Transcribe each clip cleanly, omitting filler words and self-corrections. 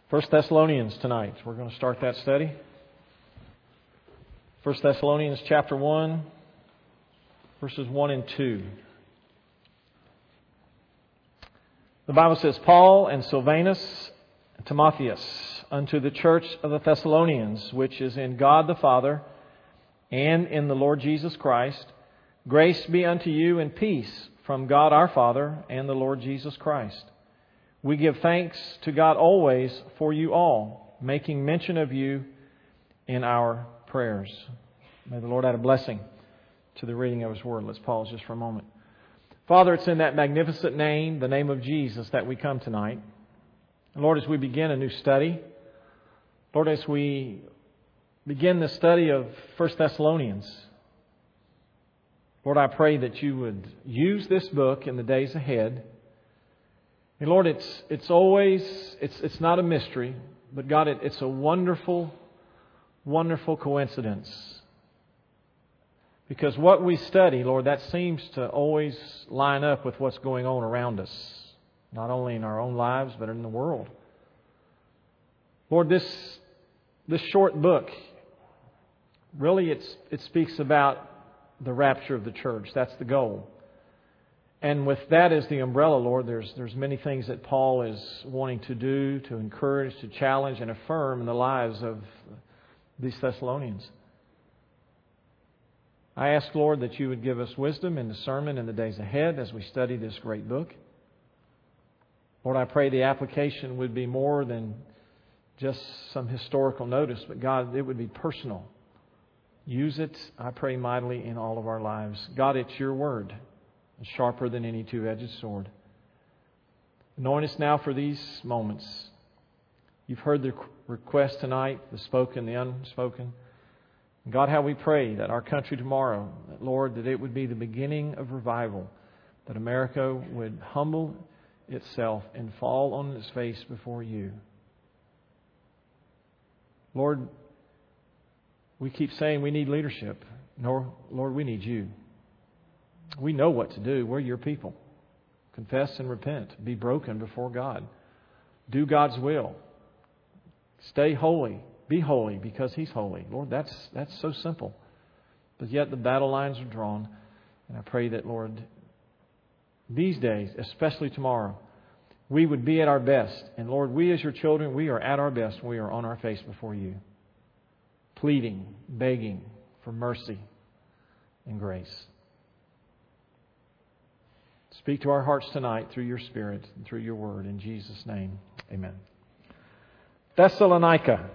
First Thessalonians tonight. We're going to start that study. First Thessalonians chapter 1, verses 1 and 2. The Bible says, Paul and Silvanus and Timotheus, unto the church of the Thessalonians, which is in God the Father and in the Lord Jesus Christ, grace be unto you and peace from God our Father and the Lord Jesus Christ. We give thanks to God always for you all, making mention of you in our prayers. May the Lord add a blessing to the reading of His Word. Let's pause just for a moment. Father, it's in that magnificent name, the name of Jesus, that we come tonight. Lord, as we begin a new study, Lord, as we begin the study of 1 Thessalonians, Lord, I pray that you would use this book in the days ahead. And Lord, it's not a mystery, but God, it's a wonderful, wonderful coincidence. Because what we study, Lord, that seems to always line up with what's going on around us, not only in our own lives, but in the world. Lord, this short book, really it speaks about the rapture of the church. That's the goal. And with that as the umbrella, Lord, there's many things that Paul is wanting to do, to encourage, to challenge, and affirm in the lives of these Thessalonians. I ask, Lord, that you would give us wisdom and discernment in the days ahead as we study this great book. Lord, I pray the application would be more than just some historical notice, but God, it would be personal. Use it, I pray, mightily in all of our lives. God, it's your word. It's sharper than any two-edged sword. Anoint us now for these moments. You've heard the request tonight, the spoken, the unspoken. God, how we pray that our country tomorrow, that Lord, that it would be the beginning of revival, that America would humble itself and fall on its face before you. Lord, we keep saying we need leadership. No, Lord, we need you. We know what to do. We're your people. Confess and repent. Be broken before God. Do God's will. Stay holy. Be holy because He's holy. Lord, that's so simple. But yet the battle lines are drawn. And I pray that, Lord, these days, especially tomorrow, we would be at our best. And Lord, we as your children, we are at our best when we are on our face before you, pleading, begging for mercy and grace. Speak to our hearts tonight through your Spirit and through your word. In Jesus' name, amen. Thessalonica.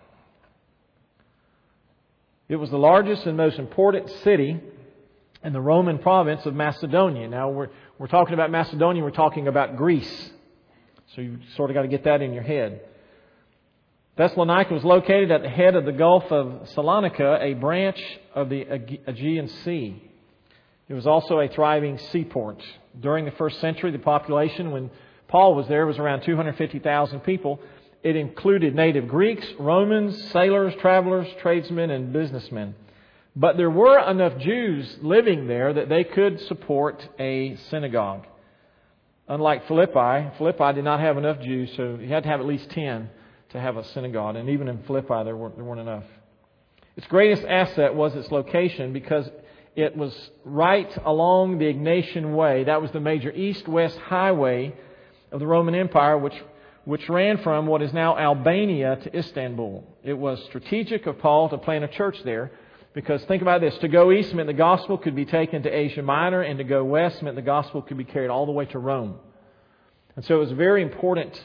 It was the largest and most important city in the Roman province of Macedonia. Now, we're talking about Macedonia, we're talking about Greece. So you sort of got to get that in your head. Thessalonica was located at the head of the Gulf of Salonika, a branch of the Aegean Sea. It was also a thriving seaport. During the first century, the population, when Paul was there, was around 250,000 people. It included native Greeks, Romans, sailors, travelers, tradesmen, and businessmen. But there were enough Jews living there that they could support a synagogue. Unlike Philippi did not have enough Jews, so you had to have at least 10 to have a synagogue. And even in Philippi, there weren't enough. Its greatest asset was its location because it was right along the Egnatian Way. That was the major east-west highway of the Roman Empire, which ran from what is now Albania to Istanbul. It was strategic of Paul to plant a church there because think about this. To go east meant the gospel could be taken to Asia Minor, and to go west meant the gospel could be carried all the way to Rome. And so it was a very important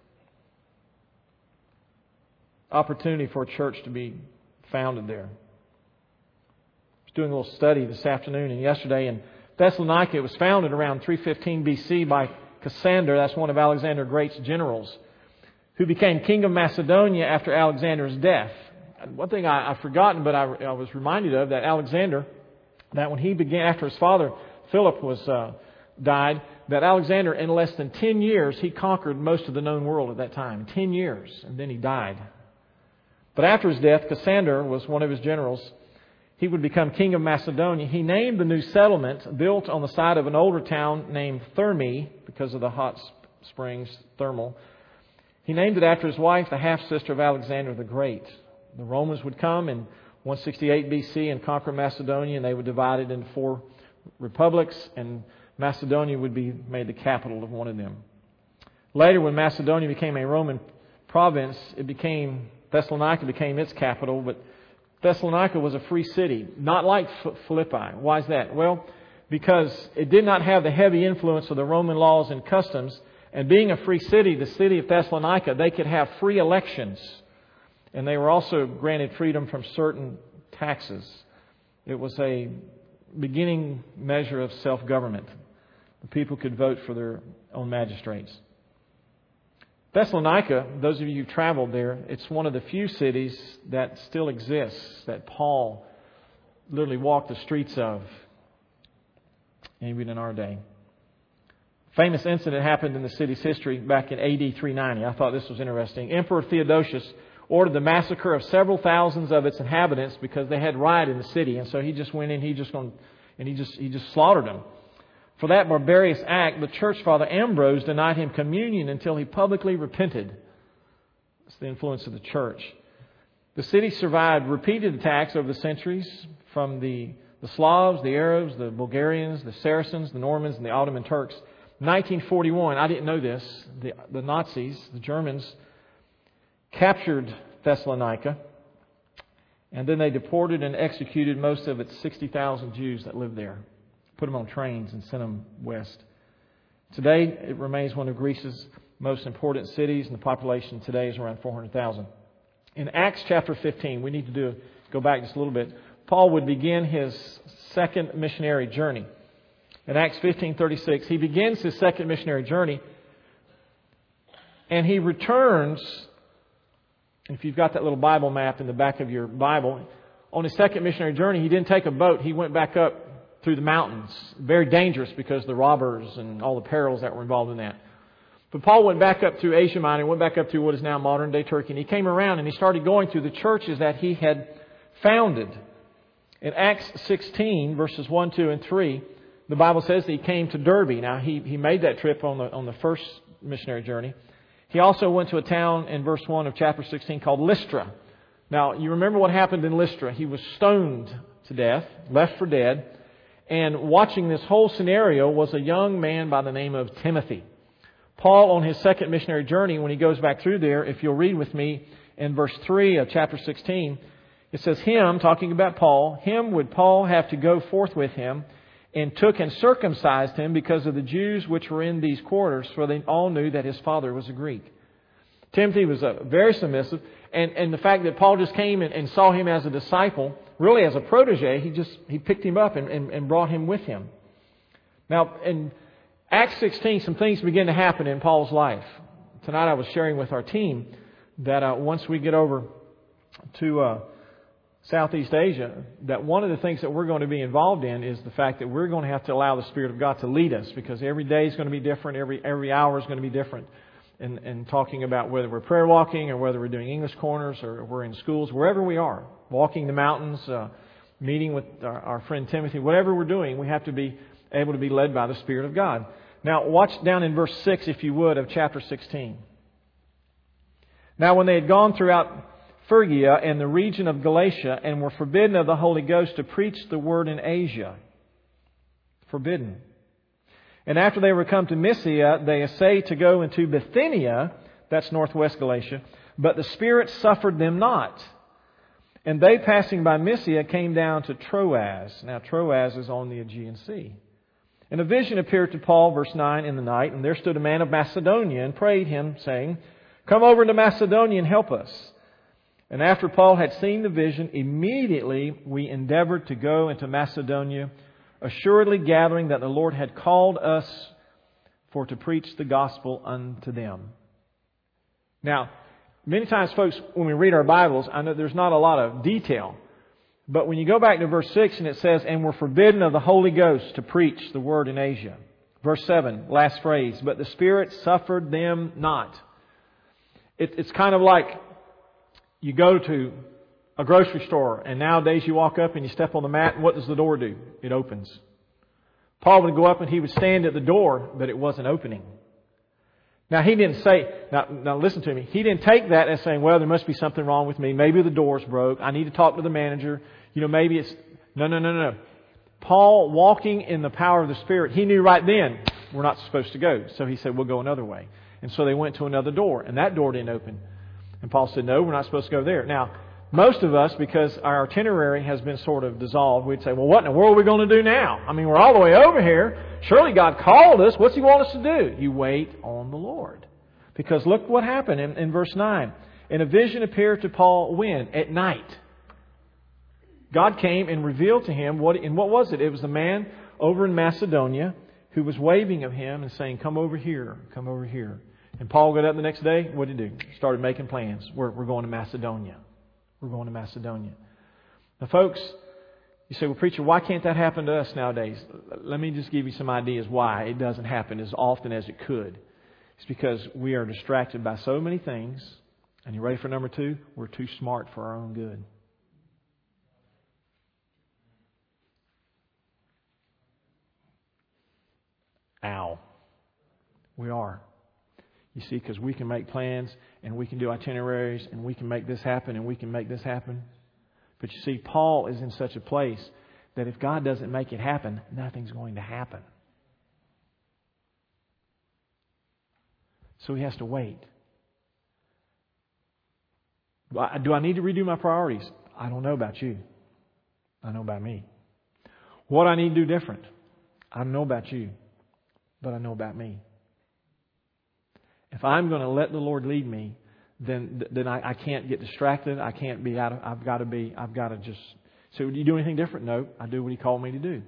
opportunity for a church to be founded there. Doing a little study this afternoon and yesterday in Thessalonica. It was founded around 315 BC by Cassander. That's one of Alexander the Great's generals, who became king of Macedonia after Alexander's death. One thing I've forgotten, but I was reminded of, that Alexander, that when he began, after his father Philip died, that Alexander, in less than 10 years, he conquered most of the known world at that time. 10 years, and then he died. But after his death, Cassander was one of his generals. He would become king of Macedonia. He named the new settlement, built on the site of an older town named Thermi, because of the hot springs, thermal. He named it after his wife, the half-sister of Alexander the Great. The Romans would come in 168 BC and conquer Macedonia, and they would divide it into 4 republics, and Macedonia would be made the capital of one of them. Later, when Macedonia became a Roman province, Thessalonica became its capital, but Thessalonica was a free city, not like Philippi. Why is that? Well, because it did not have the heavy influence of the Roman laws and customs, and being a free city, the city of Thessalonica, they could have free elections, and they were also granted freedom from certain taxes. It was a beginning measure of self-government. The people could vote for their own magistrates. Thessalonica, those of you who traveled there, it's one of the few cities that still exists, that Paul literally walked the streets of, even in our day. Famous incident happened in the city's history back in AD 390. I thought this was interesting. Emperor Theodosius ordered the massacre of several thousands of its inhabitants because they had riot in the city, and so he just went in, he just slaughtered them. For that barbarous act, the church father Ambrose denied him communion until he publicly repented. It's the influence of the church. The city survived repeated attacks over the centuries from the Slavs, the Arabs, the Bulgarians, the Saracens, the Normans, and the Ottoman Turks. 1941, I didn't know this, the Nazis, the Germans, captured Thessalonica, and then they deported and executed most of its 60,000 Jews that lived there. Put them on trains and sent them west. Today, it remains one of Greece's most important cities, and the population today is around 400,000. In Acts chapter 15, we need to go back just a little bit. Paul would begin his second missionary journey. In Acts 15:36, he begins his second missionary journey, and he returns. If you've got that little Bible map in the back of your Bible, on his second missionary journey, he didn't take a boat. He went back up through the mountains. Very dangerous because of the robbers and all the perils that were involved in that. But Paul went back up through Asia Minor, went back up through what is now modern-day Turkey, and he came around and he started going through the churches that he had founded. In Acts 16, verses 1, 2, and 3, the Bible says that he came to Derbe. Now, he made that trip on the first missionary journey. He also went to a town in verse 1 of chapter 16 called Lystra. Now, you remember what happened in Lystra. He was stoned to death, left for dead. And watching this whole scenario was a young man by the name of Timothy. Paul, on his second missionary journey, when he goes back through there, if you'll read with me in verse 3 of chapter 16, it says, him, talking about Paul, him would Paul have to go forth with him, and took and circumcised him because of the Jews which were in these quarters, for they all knew that his father was a Greek. Timothy was very submissive, and the fact that Paul just came and saw him as a disciple, really as a protege, he picked him up and brought him with him. Now, in Acts 16, some things begin to happen in Paul's life. Tonight I was sharing with our team that once we get over to Southeast Asia, that one of the things that we're going to be involved in is the fact that we're going to have to allow the Spirit of God to lead us, because every day is going to be different, every hour is going to be different. And talking about whether we're prayer walking or whether we're doing English corners or we're in schools, wherever we are, walking the mountains, meeting with our friend Timothy, whatever we're doing, we have to be able to be led by the Spirit of God. Now, watch down in verse 6, if you would, of chapter 16. Now, when they had gone throughout Phrygia and the region of Galatia and were forbidden of the Holy Ghost to preach the word in Asia. Forbidden. And after they were come to Mysia, they essayed to go into Bithynia, that's northwest Galatia, but the Spirit suffered them not. And they, passing by Mysia, came down to Troas. Now, Troas is on the Aegean Sea. And a vision appeared to Paul, verse 9, in the night, and there stood a man of Macedonia and prayed him, saying, come over into Macedonia and help us. And after Paul had seen the vision, immediately we endeavored to go into Macedonia, assuredly gathering that the Lord had called us for to preach the gospel unto them. Now, many times, folks, when we read our Bibles, I know there's not a lot of detail. But when you go back to verse 6 and it says, and were forbidden of the Holy Ghost to preach the word in Asia. Verse 7, last phrase, but the Spirit suffered them not. It's kind of like you go to a grocery store, and nowadays you walk up and you step on the mat, and what does the door do? It opens. Paul would go up and he would stand at the door, but it wasn't opening. Now, he didn't say, now listen to me. He didn't take that as saying, well, there must be something wrong with me. Maybe the door's broke. I need to talk to the manager. Maybe it's... No. Paul, walking in the power of the Spirit, he knew right then, we're not supposed to go. So he said, we'll go another way. And so they went to another door, and that door didn't open. And Paul said, no, we're not supposed to go there. Now, most of us, because our itinerary has been sort of dissolved, we'd say, well, what in the world are we going to do now? I mean, we're all the way over here. Surely God called us. What's He want us to do? You wait on the Lord. Because look what happened in verse 9. And a vision appeared to Paul when? At night. God came and revealed to him what was it? It was the man over in Macedonia who was waving of him and saying, come over here, come over here. And Paul got up the next day. What did he do? He started making plans. We're going to Macedonia. We're going to Macedonia. Now, folks, you say, well, preacher, why can't that happen to us nowadays? Let me just give you some ideas why it doesn't happen as often as it could. It's because we are distracted by so many things. And you ready for number 2? We're too smart for our own good. Ow. We are. You see, because we can make plans and we can do itineraries and we can make this happen and we can make this happen. But you see, Paul is in such a place that if God doesn't make it happen, nothing's going to happen. So he has to wait. Do I need to redo my priorities? I don't know about you. I know about me. What I need to do different? I don't know about you. But I know about me. If I'm going to let the Lord lead me, then I can't get distracted. I can't be out of... I've got to just... So do you do anything different? No. I do what He called me to do.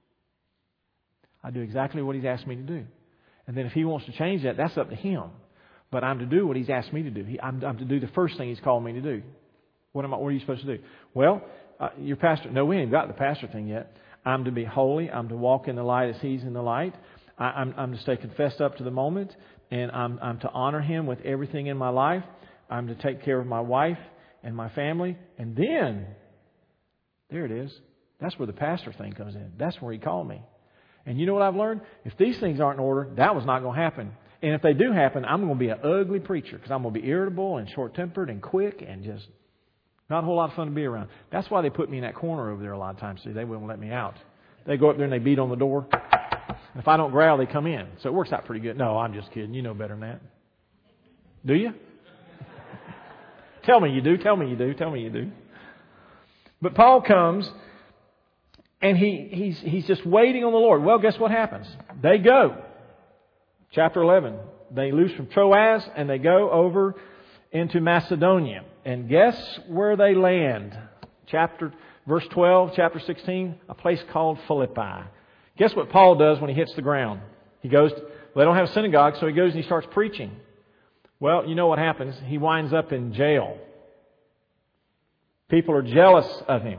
I do exactly what He's asked me to do. And then if He wants to change that, that's up to Him. But I'm to do what He's asked me to do. I'm to do the first thing He's called me to do. What are you supposed to do? Well, your pastor... No, we ain't got the pastor thing yet. I'm to be holy. I'm to walk in the light as He's in the light. I'm to stay confessed up to the moment, and I'm to honor Him with everything in my life. I'm to take care of my wife and my family. And then, there it is. That's where the pastor thing comes in. That's where He called me. And you know what I've learned? If these things aren't in order, that was not going to happen. And if they do happen, I'm going to be an ugly preacher because I'm going to be irritable and short-tempered and quick and just not a whole lot of fun to be around. That's why they put me in that corner over there a lot of times. See, they wouldn't let me out. They go up there and they beat on the door. And if I don't growl, they come in. So it works out pretty good. No, I'm just kidding. You know better than that. Do you? Tell me you do. Tell me you do. Tell me you do. But Paul comes and he's just waiting on the Lord. Well, guess what happens? They go. Chapter 11. They loose from Troas and they go over into Macedonia. And guess where they land? Verse 12, chapter 16, a place called Philippi. Guess what Paul does when he hits the ground? He goes, they don't have a synagogue, so he goes and he starts preaching. Well, you know what happens. He winds up in jail. People are jealous of him.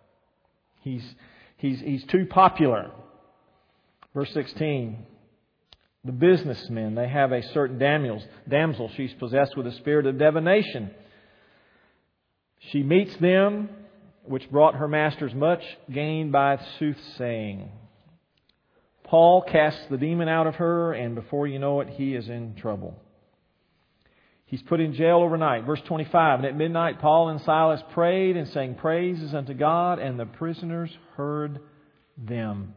He's too popular. Verse 16. The businessmen, they have a certain damsel. She's possessed with a spirit of divination. She meets them, which brought her masters much gain by soothsaying. Paul casts the demon out of her, and before you know it, he is in trouble. He's put in jail overnight. Verse 25, and at midnight Paul and Silas prayed and sang praises unto God, and the prisoners heard them.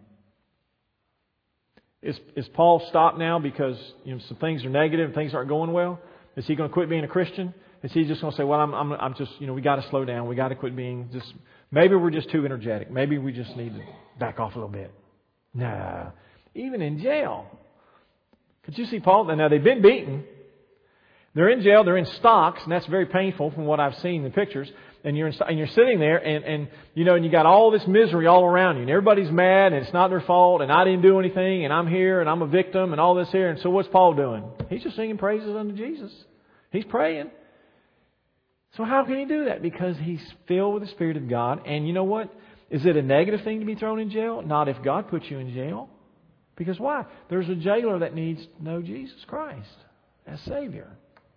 Is Paul stopped now because some things are negative and things aren't going well? Is he going to quit being a Christian? Is he just going to say, well, I'm just, we got to slow down. We got to quit being just, maybe we're just too energetic. Maybe we just need to back off a little bit. No. Even in jail. Could you see Paul? Now they've been beaten. They're in jail. They're in stocks, and that's very painful from what I've seen in the pictures. And you're sitting there, and you got all this misery all around you, and everybody's mad, and it's not their fault, and I didn't do anything, and I'm here, and I'm a victim, and all this here. And so what's Paul doing? He's just singing praises unto Jesus. He's praying. So how can he do that? Because he's filled with the Spirit of God. And you know what? Is it a negative thing to be thrown in jail? Not if God puts you in jail. Because why? There's a jailer that needs to know Jesus Christ as Savior.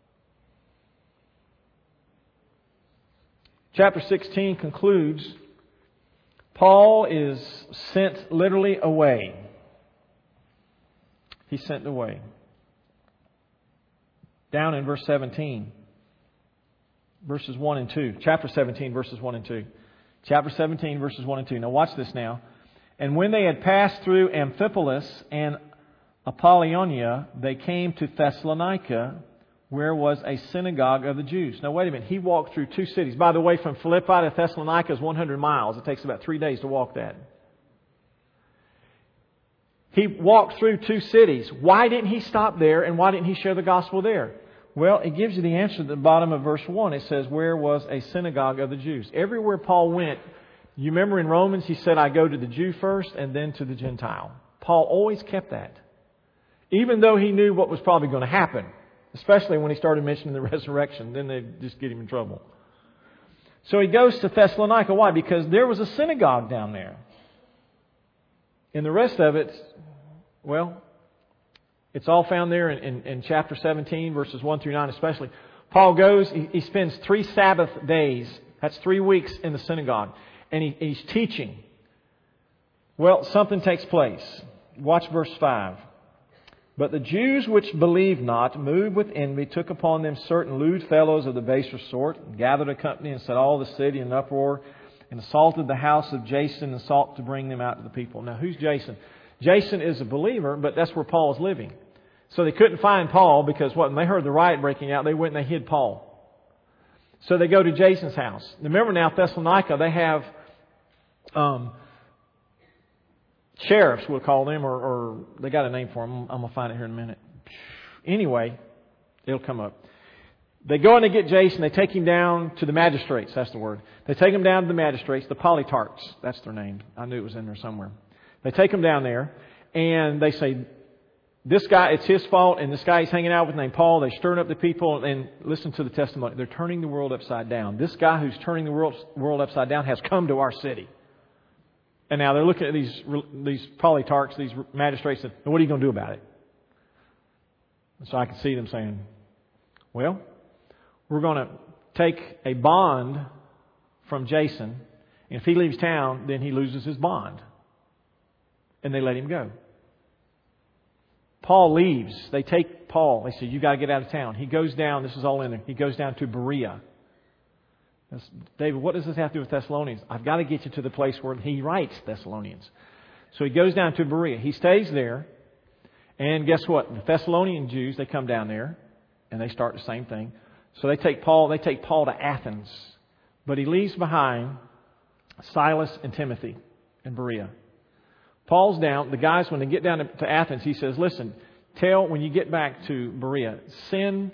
Chapter 16 concludes, Paul is sent literally away. He's sent away. down in verse 17. Verses 1 and 2. Chapter 17, verses 1 and 2. Chapter 17, verses 1 and 2. Now watch this now. And when they had passed through Amphipolis and Apollonia, they came to Thessalonica, where was a synagogue of the Jews. Now wait a minute. He walked through two cities. By the way, from Philippi to Thessalonica is 100 miles. It takes about 3 days to walk that. He walked through two cities. Why didn't he stop there, and why didn't he share the gospel there? Well, it gives you the answer at the bottom of verse 1. It says, where was a synagogue of the Jews? Everywhere Paul went, you remember in Romans, he said, I go to the Jew first and then to the Gentile. Paul always kept that. Even though he knew what was probably going to happen. Especially when he started mentioning the resurrection. Then they'd just get him in trouble. So he goes to Thessalonica. Why? Because there was a synagogue down there. And the rest of it, well, it's all found there in chapter 17, verses 1 through 9 especially. Paul goes, he spends 3 Sabbath days. That's 3 weeks in the synagogue. And he's teaching. Well, something takes place. Watch verse 5. But the Jews which believed not, moved with envy, took upon them certain lewd fellows of the baser sort, and gathered a company and set all the city in uproar, and assaulted the house of Jason and sought to bring them out to the people. Now, who's Jason? Jason is a believer, but that's where Paul is living. So they couldn't find Paul because when they heard the riot breaking out, they went and they hid Paul. So they go to Jason's house. Remember now, Thessalonica, they have sheriffs, we'll call them, or they got a name for them. I'm going to find it here in a minute. Anyway, it'll come up. They go and they get Jason. They take him down to the magistrates. That's the word. They take him down to the magistrates, the politarchs. That's their name. I knew it was in there somewhere. They take him down there and they say, this guy, it's his fault, and this guy he's hanging out with named Paul, they're stirring up the people, and listen to the testimony. They're turning the world upside down. This guy who's turning the world upside down has come to our city. And now they're looking at these politarchs, these magistrates, and what are you going to do about it? And so I can see them saying, well, we're going to take a bond from Jason, and if he leaves town, then he loses his bond. And they let him go. Paul leaves. They take Paul. They say, you got to get out of town. He goes down. This is all in there. He goes down to Berea. David, what does this have to do with Thessalonians? I've got to get you to the place where he writes Thessalonians. So he goes down to Berea. He stays there. And guess what? The Thessalonian Jews, they come down there and they start the same thing. So they take Paul to Athens. But he leaves behind Silas and Timothy in Berea. Paul's down. The guys, when they get down to Athens, he says, listen, when you get back to Berea, send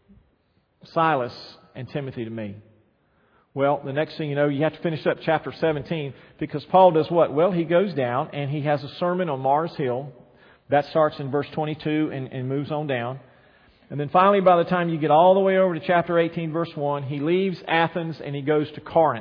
Silas and Timothy to me. Well, the next thing you know, you have to finish up chapter 17 because Paul does what? Well, he goes down and he has a sermon on Mars Hill. That starts in verse 22 and moves on down. And then finally, by the time you get all the way over to chapter 18, verse 1, he leaves Athens and he goes to Corinth.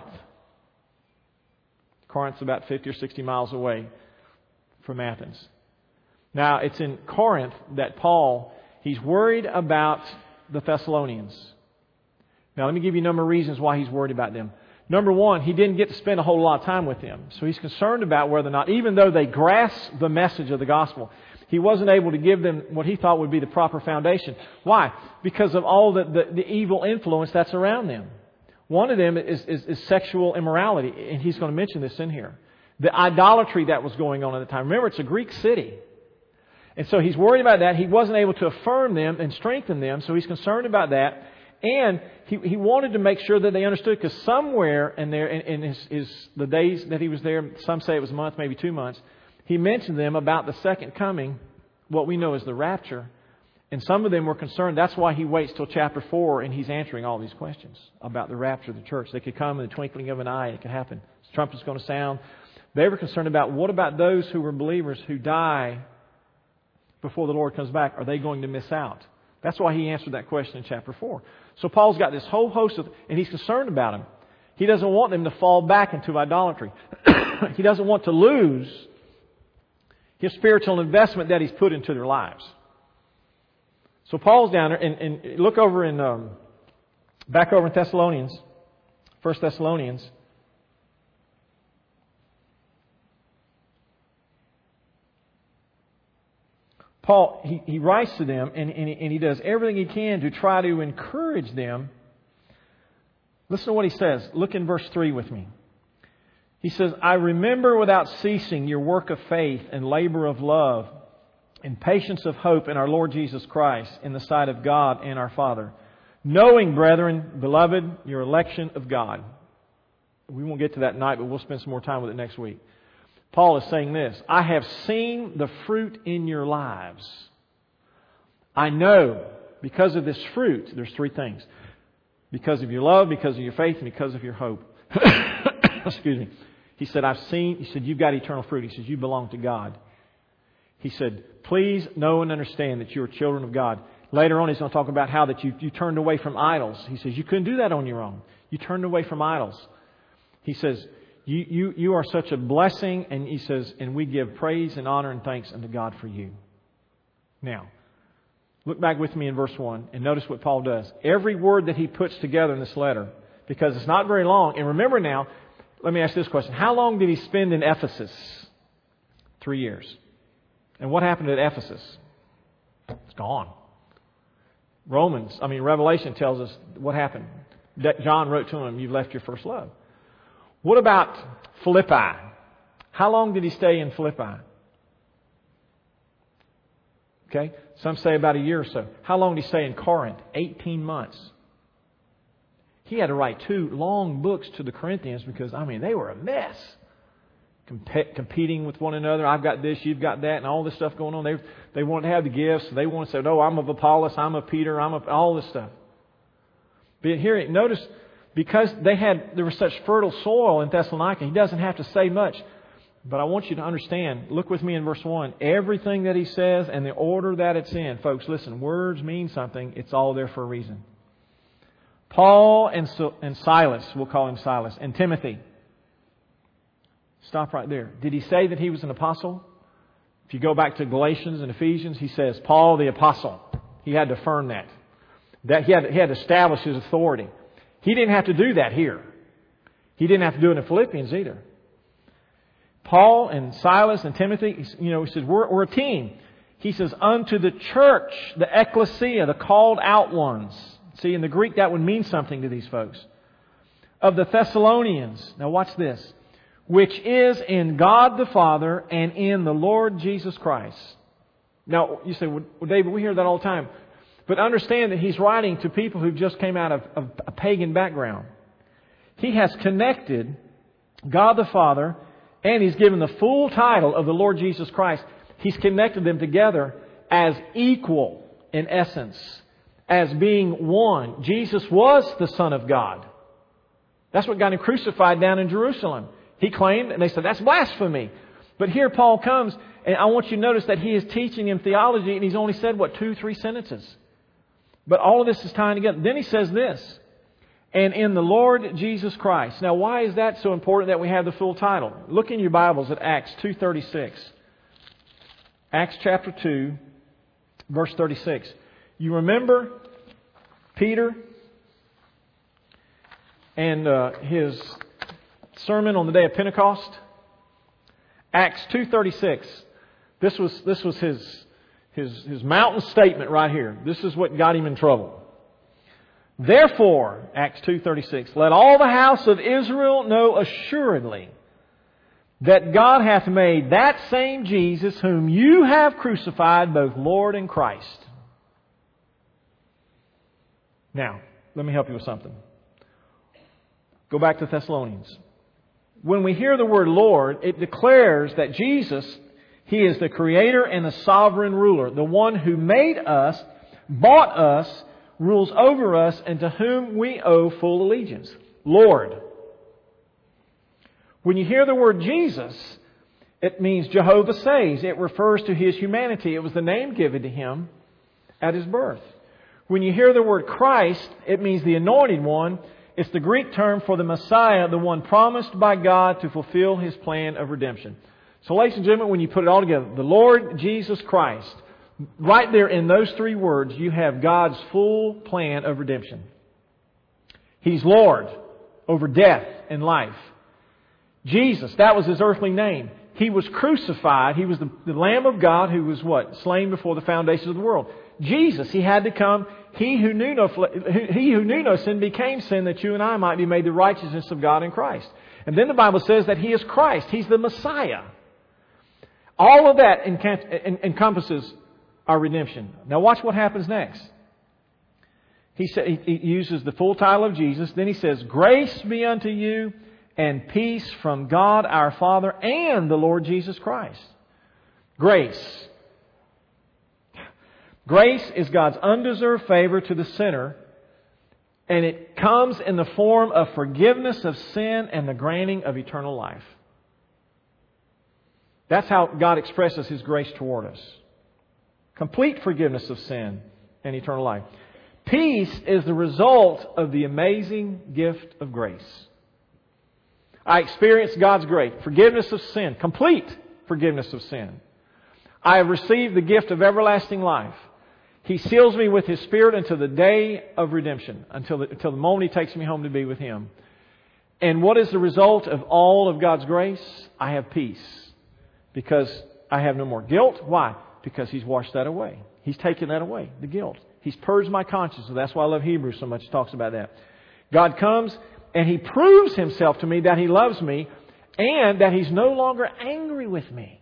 Corinth's about 50 or 60 miles away from Athens. Now, it's in Corinth that Paul, he's worried about the Thessalonians. Now, let me give you a number of reasons why he's worried about them. Number one, he didn't get to spend a whole lot of time with them. So he's concerned about whether or not, even though they grasp the message of the gospel, he wasn't able to give them what he thought would be the proper foundation. Why? Because of all the evil influence that's around them. One of them is sexual immorality, and he's going to mention this in here. The idolatry that was going on at the time. Remember, it's a Greek city. And so he's worried about that. He wasn't able to affirm them and strengthen them, so he's concerned about that. And he wanted to make sure that they understood, because somewhere in there, in the days that he was there, some say it was a month, maybe 2 months, he mentioned them about the second coming, what we know as the rapture. And some of them were concerned. That's why he waits till chapter 4 and he's answering all these questions about the rapture of the church. They could come in the twinkling of an eye. It could happen. The trumpet's going to sound. They were concerned about what about those who were believers who die before the Lord comes back? Are they going to miss out? That's why he answered that question in chapter 4. So Paul's got this whole host of, and he's concerned about them. He doesn't want them to fall back into idolatry. He doesn't want to lose his spiritual investment that he's put into their lives. So Paul's down there, and look over back over in Thessalonians, 1 Thessalonians. Paul, he writes to them and he does everything he can to try to encourage them. Listen to what he says. Look in verse 3 with me. He says, I remember without ceasing your work of faith and labor of love and patience of hope in our Lord Jesus Christ in the sight of God and our Father. Knowing, brethren, beloved, your election of God. We won't get to that tonight, but we'll spend some more time with it next week. Paul is saying this, I have seen the fruit in your lives. I know because of this fruit, there's three things. Because of your love, because of your faith, and because of your hope. Excuse me. He said, you've got eternal fruit. He says, you belong to God. He said, please know and understand that you are children of God. Later on, he's going to talk about how that you turned away from idols. He says, you couldn't do that on your own. You turned away from idols. He says, you are such a blessing, and he says, and we give praise and honor and thanks unto God for you. Now, look back with me in verse 1 and notice what Paul does. Every word that he puts together in this letter, because it's not very long. And remember now, let me ask this question. How long did he spend in Ephesus? 3 years. And what happened at Ephesus? It's gone. Revelation tells us what happened. John wrote to him, you've left your first love. What about Philippi? How long did he stay in Philippi? Okay, some say about a year or so. How long did he stay in Corinth? 18 months. He had to write 2 long books to the Corinthians because, they were a mess. Competing with one another. I've got this, you've got that, and all this stuff going on. They wanted to have the gifts. They wanted to say, no, I'm of Apollos, I'm of Peter, all this stuff. But here, notice, because there was such fertile soil in Thessalonica, he doesn't have to say much. But I want you to understand, look with me in verse 1, everything that he says and the order that it's in. Folks, listen, words mean something. It's all there for a reason. Paul and Silas, we'll call him Silas, and Timothy. Stop right there. Did he say that he was an apostle? If you go back to Galatians and Ephesians, he says, Paul the apostle. He had to affirm that. He had to establish his authority. He didn't have to do that here. He didn't have to do it in Philippians either. Paul and Silas and Timothy, he says, we're a team. He says, unto the church, the ecclesia, the called out ones. See, in the Greek that would mean something to these folks. Of the Thessalonians. Now watch this. Which is in God the Father and in the Lord Jesus Christ. Now, you say, well, David, we hear that all the time. But understand that he's writing to people who just came out of a pagan background. He has connected God the Father and he's given the full title of the Lord Jesus Christ. He's connected them together as equal in essence, as being one. Jesus was the Son of God. That's what got him crucified down in Jerusalem. He claimed, and they said, that's blasphemy. But here Paul comes, and I want you to notice that he is teaching him theology, and he's only said, 2-3 sentences. But all of this is tying together. Then he says this, and in the Lord Jesus Christ. Now, why is that so important that we have the full title? Look in your Bibles at Acts 2:36. Acts chapter 2, verse 36. You remember Peter and his sermon on the day of Pentecost? Acts 2:36. This was his mountain statement right here. This is what got him in trouble. Therefore, Acts 2:36, let all the house of Israel know assuredly that God hath made that same Jesus whom you have crucified both Lord and Christ. Now, let me help you with something. Go back to Thessalonians. When we hear the word Lord, it declares that Jesus, He is the Creator and the sovereign ruler, the one who made us, bought us, rules over us, and to whom we owe full allegiance. Lord. When you hear the word Jesus, it means Jehovah saves. It refers to His humanity. It was the name given to Him at His birth. When you hear the word Christ, it means the Anointed One. It's the Greek term for the Messiah, the one promised by God to fulfill His plan of redemption. So, ladies and gentlemen, when you put it all together, the Lord Jesus Christ, right there in those 3 words, you have God's full plan of redemption. He's Lord over death and life. Jesus, that was His earthly name. He was crucified. He was the Lamb of God who was what? Slain before the foundations of the world. Jesus, He had to come. He who knew no sin became sin that you and I might be made the righteousness of God in Christ. And then the Bible says that He is Christ. He's the Messiah. All of that encompasses our redemption. Now watch what happens next. He uses the full title of Jesus. Then He says, "Grace be unto you and peace from God our Father and the Lord Jesus Christ." Grace. Grace is God's undeserved favor to the sinner, and it comes in the form of forgiveness of sin and the granting of eternal life. That's how God expresses His grace toward us. Complete forgiveness of sin and eternal life. Peace is the result of the amazing gift of grace. I experienced God's grace, forgiveness of sin, complete forgiveness of sin. I have received the gift of everlasting life. He seals me with His Spirit until the day of redemption, until the moment He takes me home to be with Him. And what is the result of all of God's grace? I have peace. Because I have no more guilt. Why? Because He's washed that away. He's taken that away, the guilt. He's purged my conscience. So that's why I love Hebrews so much. It talks about that. God comes and He proves Himself to me that He loves me and that He's no longer angry with me.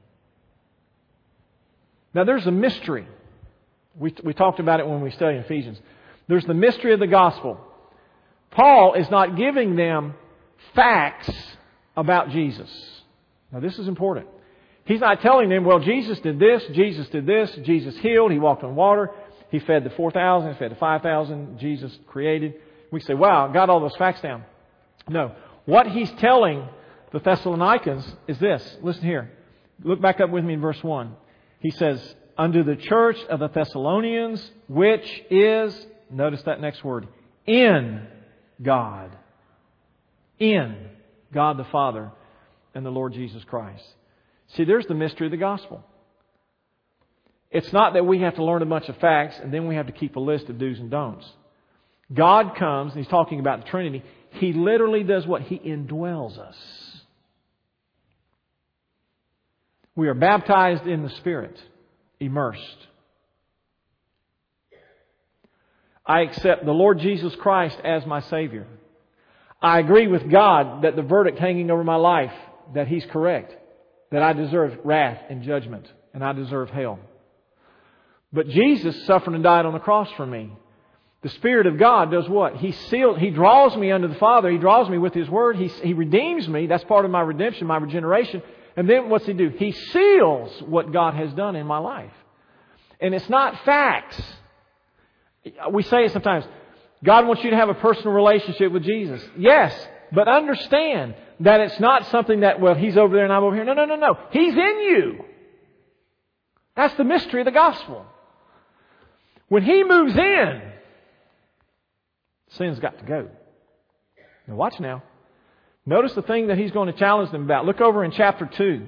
Now there's a mystery. We talked about it when we studied Ephesians. There's the mystery of the gospel. Paul is not giving them facts about Jesus. Now this is important. He's not telling them, well, Jesus did this, Jesus healed, He walked on water, He fed the 4,000, He fed the 5,000, Jesus created. We say, wow, got all those facts down. No. What he's telling the Thessalonians is this. Listen here. Look back up with me in verse 1. He says, "Unto the church of the Thessalonians, which is," notice that next word, "in God." In God the Father and the Lord Jesus Christ. See, there's the mystery of the gospel. It's not that we have to learn a bunch of facts and then we have to keep a list of do's and don'ts. God comes, and He's talking about the Trinity. He literally does what? He indwells us. We are baptized in the Spirit, immersed. I accept the Lord Jesus Christ as my Savior. I agree with God that the verdict hanging over my life, that He's correct. That I deserve wrath and judgment, and I deserve hell. But Jesus suffered and died on the cross for me. The Spirit of God does what? He draws me unto the Father. He draws me with His Word. He redeems me. That's part of my redemption, my regeneration. And then what's He do? He seals what God has done in my life. And it's not facts. We say it sometimes. God wants you to have a personal relationship with Jesus. Yes, but understand that it's not something that, well, He's over there and I'm over here. No. He's in you. That's the mystery of the gospel. When He moves in, sin's got to go. Now watch now. Notice the thing that He's going to challenge them about. Look over in chapter 2.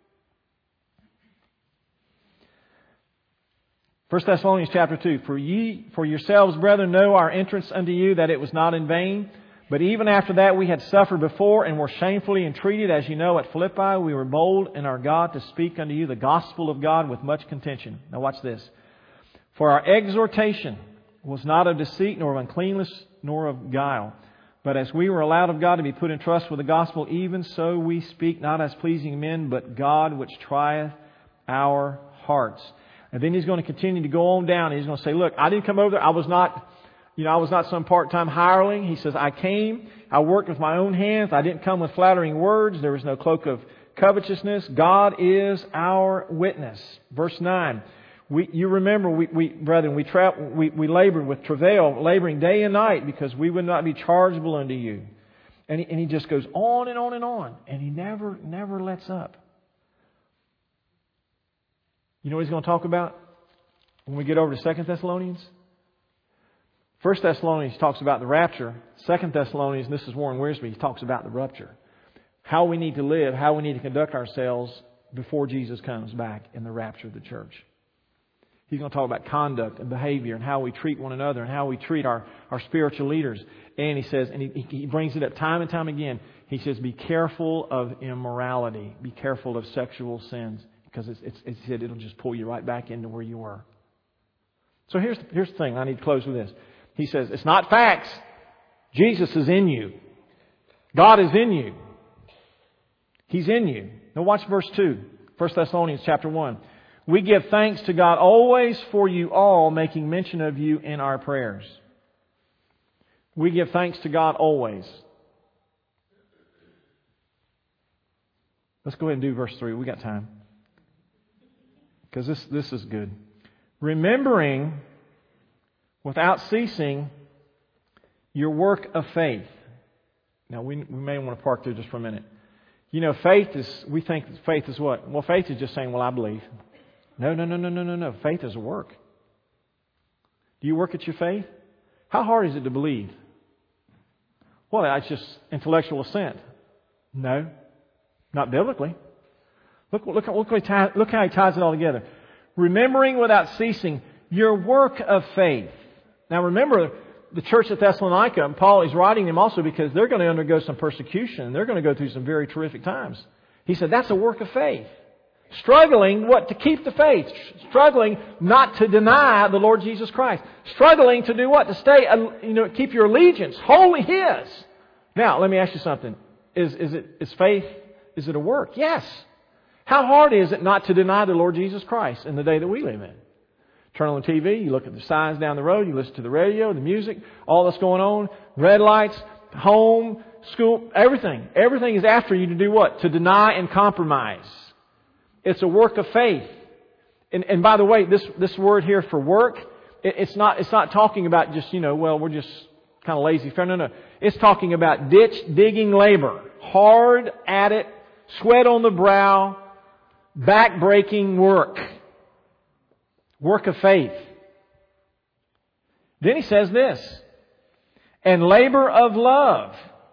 1 Thessalonians chapter 2. For yourselves, brethren, know our entrance unto you, that it was not in vain. But even after that we had suffered before and were shamefully entreated. As you know, at Philippi we were bold in our God to speak unto you the gospel of God with much contention. Now watch this. For our exhortation was not of deceit, nor of uncleanness, nor of guile. But as we were allowed of God to be put in trust with the gospel, even so we speak not as pleasing men, but God which trieth our hearts. And then he's going to continue to go on down. He's going to say, look, I didn't come over there. I was not some part-time hireling. He says, I came, I worked with my own hands. I didn't come with flattering words. There was no cloak of covetousness. God is our witness. Verse 9. You remember, brethren, we labored with travail, laboring day and night, because we would not be chargeable unto you. And he just goes on and on and on. And he never lets up. You know what he's going to talk about when we get over to 2 Thessalonians? 1 Thessalonians talks about the rapture. 2 Thessalonians, this is Warren Wiersbe, he talks about the rupture. How we need to live, how we need to conduct ourselves before Jesus comes back in the rapture of the church. He's going to talk about conduct and behavior and how we treat one another and how we treat our spiritual leaders. And he says, and he brings it up time and time again. He says, be careful of immorality. Be careful of sexual sins. Because it'll just pull you right back into where you were. So here's the thing. I need to close with this. He says, it's not facts. Jesus is in you. God is in you. He's in you. Now watch verse 2. 1 Thessalonians chapter 1. We give thanks to God always for you all, making mention of you in our prayers. We give thanks to God always. Let's go ahead and do verse 3. We got time. Because this is good. Remembering without ceasing your work of faith. Now we may want to park there just for a minute. You know, we think faith is what? Well, faith is just saying, well, I believe. No. Faith is a work. Do you work at your faith? How hard is it to believe? Well, that's just intellectual assent. No, not biblically. Look how he ties it all together. Remembering without ceasing your work of faith. Now remember, the church at Thessalonica, and Paul is writing them also because they're going to undergo some persecution. They're going to go through some very terrific times. He said that's a work of faith. Struggling, to keep the faith. Struggling not to deny the Lord Jesus Christ. Struggling to do what? To stay, keep your allegiance wholly His. Now, let me ask you something. Is faith, is it a work? Yes. How hard is it not to deny the Lord Jesus Christ in the day that we live in? Turn on the TV, you look at the signs down the road, you listen to the radio, the music, all that's going on, red lights, home, school, everything. Everything is after you to do what? To deny and compromise. It's a work of faith. And by the way, this word here for work, it's not talking about just, we're just kind of lazy. No. It's talking about ditch digging labor. Hard at it, sweat on the brow, back-breaking work. Work of faith. Then he says this, and labor of love.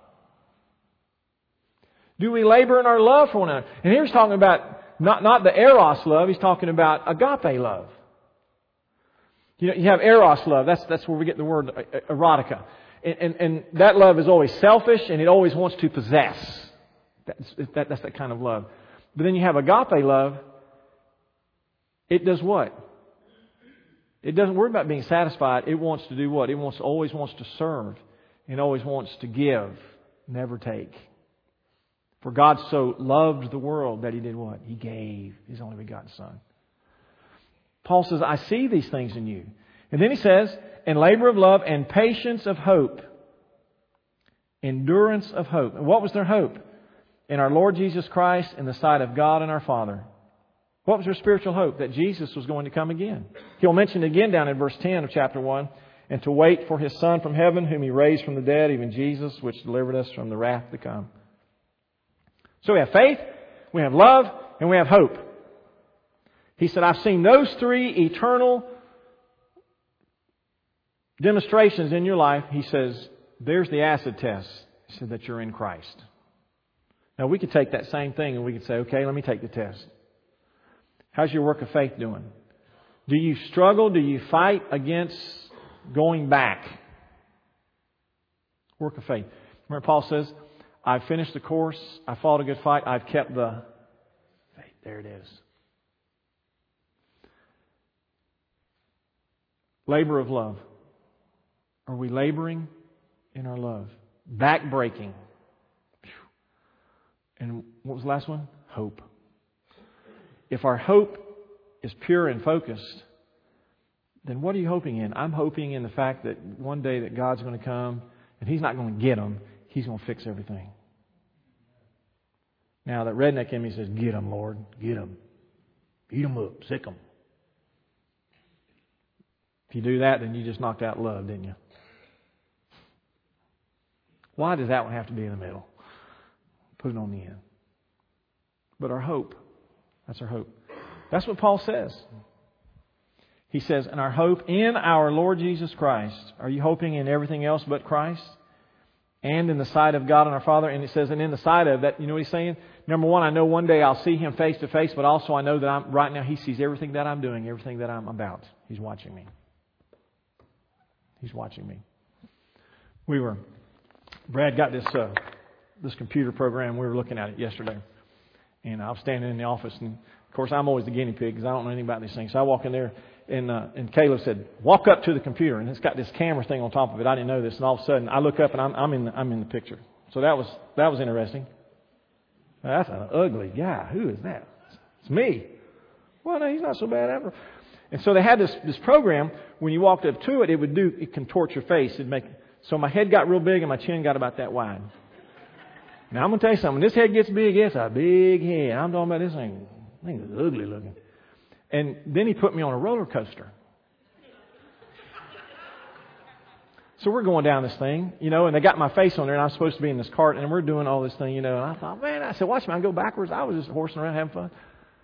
Do we labor in our love for one another? And here he's talking about not the eros love, he's talking about agape love. You have eros love, that's where we get the word erotica. And that love is always selfish and it always wants to possess. That's that kind of love. But then you have agape love. It does what? It doesn't worry about being satisfied. It wants to do what? It always wants to serve. It always wants to give, never take. For God so loved the world that He did what? He gave His only begotten Son. Paul says, I see these things in you. And then he says, and labor of love and patience of hope. Endurance of hope. And what was their hope? In our Lord Jesus Christ, in the sight of God and our Father. What was their spiritual hope? That Jesus was going to come again. He'll mention it again down in verse 10 of chapter 1. And to wait for His Son from heaven, whom He raised from the dead, even Jesus, which delivered us from the wrath to come. So we have faith, we have love, and we have hope. He said, I've seen those three eternal demonstrations in your life. He says, there's the acid test. He said that you're in Christ. Now we could take that same thing and we could say, okay, let me take the test. How's your work of faith doing? Do you struggle? Do you fight against going back? Work of faith. Remember Paul says, I've finished the course. I fought a good fight. I've kept the faith. There it is. Labor of love. Are we laboring in our love? Back-breaking. And what was the last one? Hope. If our hope is pure and focused, then what are you hoping in? I'm hoping in the fact that one day that God's going to come and He's not going to get them. He's going to fix everything. Now that redneck in me says, get them, Lord. Get them. Eat them up. Sick them. If you do that, then you just knocked out love, didn't you? Why does that one have to be in the middle? Put it on the end. But our hope, that's our hope. That's what Paul says. He says, and our hope in our Lord Jesus Christ. Are you hoping in everything else but Christ? and in the sight of God and our Father. And it says, and in the sight of that, you know what he's saying? Number one, I know one day I'll see Him face to face, but also I know that right now He sees everything that I'm doing, everything that I'm about. He's watching me. He's watching me. Brad got this computer program. We were looking at it yesterday. And I was standing in the office, and of course I'm always the guinea pig because I don't know anything about these things. So I walk in there, and Caleb said, "Walk up to the computer," and it's got this camera thing on top of it. I didn't know this, and all of a sudden I look up, and I'm in the picture. So that was interesting. That's an ugly guy. Who is that? It's me. Well, no, he's not so bad ever. And so they had this program. When you walked up to it, it contort your face. So my head got real big and my chin got about that wide. Now I'm going to tell you something. When this head gets big, it's a big head. I'm talking about this thing. This thing is ugly looking. And then he put me on a roller coaster. So we're going down this thing, and they got my face on there, and I'm supposed to be in this cart, and we're doing all this thing, and I thought, man, I said, watch me, I go backwards. I was just horsing around having fun.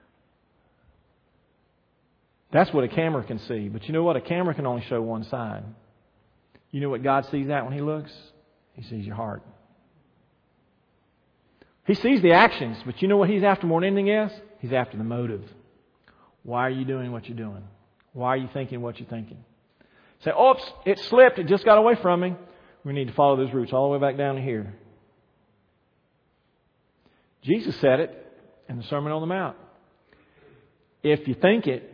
That's what a camera can see. But you know what? A camera can only show one side. You know what God sees at when He looks? He sees your heart. He sees the actions, but you know what He's after more than anything else? He's after the motive. Why are you doing what you're doing? Why are you thinking what you're thinking? Say, oops, it slipped. It just got away from me. We need to follow those roots all the way back down to here. Jesus said it in the Sermon on the Mount. If you think it,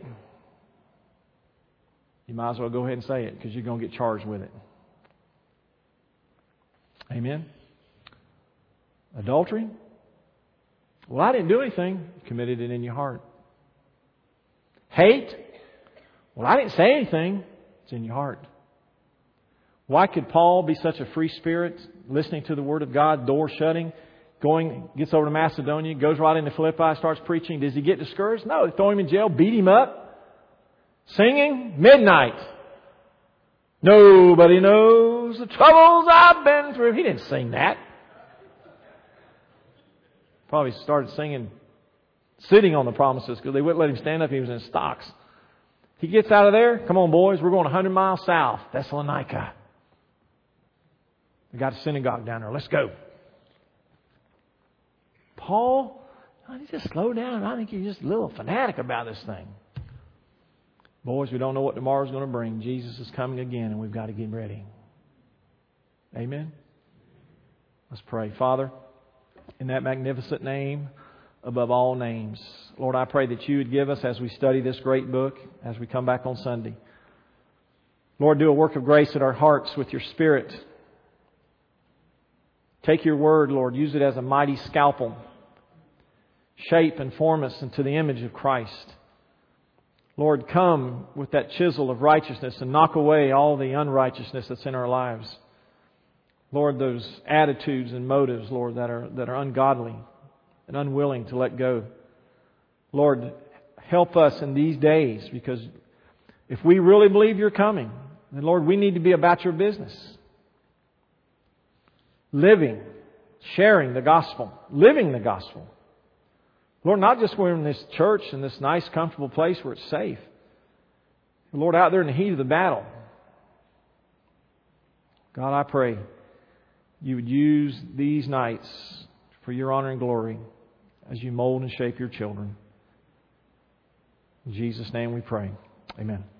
you might as well go ahead and say it because you're going to get charged with it. Amen? Adultery? Well, I didn't do anything. You committed it in your heart. Hate? Well, I didn't say anything. It's in your heart. Why could Paul be such a free spirit, listening to the Word of God, door shutting, gets over to Macedonia, goes right into Philippi, starts preaching? Does he get discouraged? No, they throw him in jail, beat him up. Singing, midnight. Nobody knows the troubles I've been through. He didn't sing that. Probably started singing, sitting on the promises because they wouldn't let him stand up. He was in stocks. He gets out of there. Come on, boys. We're going 100 miles south. Thessalonica. We got a synagogue down there. Let's go. Paul, you just slow down. I think you're just a little fanatic about this thing. Boys, we don't know what tomorrow's going to bring. Jesus is coming again, and we've got to get ready. Amen? Let's pray. Father, in that magnificent name, above all names, Lord, I pray that You would give us, as we study this great book, as we come back on Sunday, Lord, do a work of grace at our hearts with Your Spirit. Take Your Word, Lord, use it as a mighty scalpel. Shape and form us into the image of Christ. Lord, come with that chisel of righteousness and knock away all the unrighteousness that's in our lives. Lord, those attitudes and motives, Lord, that are ungodly and unwilling to let go. Lord, help us in these days, because if we really believe You're coming, then Lord, we need to be about Your business. Living, sharing the gospel, living the gospel. Lord, not just we're in this church, in this nice, comfortable place where it's safe. Lord, out there in the heat of the battle. God, I pray You would use these nights for Your honor and glory as You mold and shape Your children. In Jesus' name we pray. Amen.